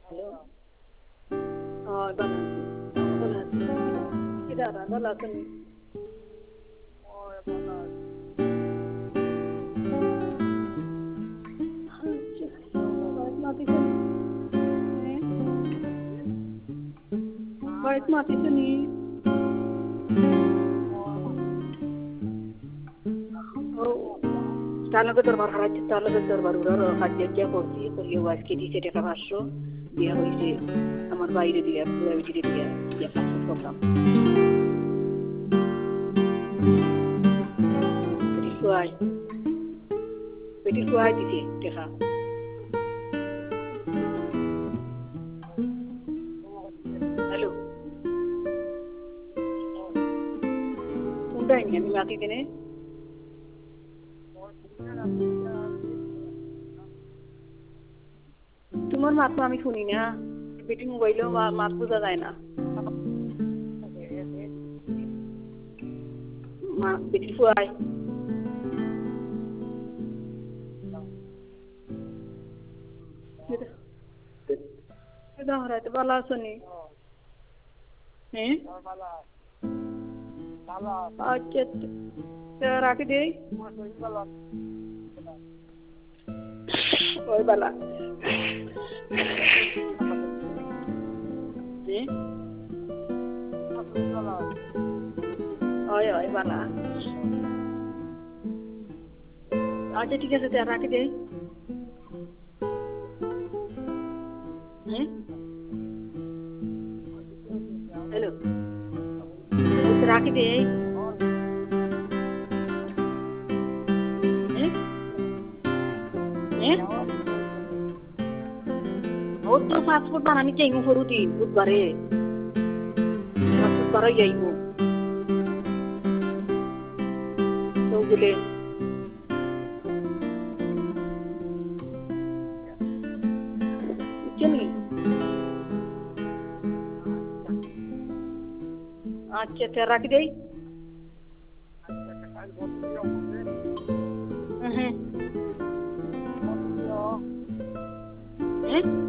Hello. Oh, bala kidara bala kani. Baik mati sini. Oh, Stalo ke darbār haraj, stalo ke darbār urar hajjaj korti, kori awas ke di sete kabasho, dia hoise amar baire dia, pura vijire dia passport program. Petit suai di sini, dekha. Hello. Unda ini আমি মাটি দিনে তোমার মাত তো আমি শুনি না বেটি মোবাইলেও মাত বোঝা যায় না বেটি ফুয়াই এটা হরাইতে ভালো আছো নি হ্যাঁ আচ্ছা রাখি দেই ওই বালা ওই ওই বালা আচ্ছা ঠিক আছে রাখি দেই হ্যালো রাখি দেই ওর তো পাসপোর্ট বানানি চাইবো ফরুদি বুধবারে পাসপোর্ট বানাই যাইব তো বলে বুঝছেন আচ্ছা রাখি দেই হ্যাঁ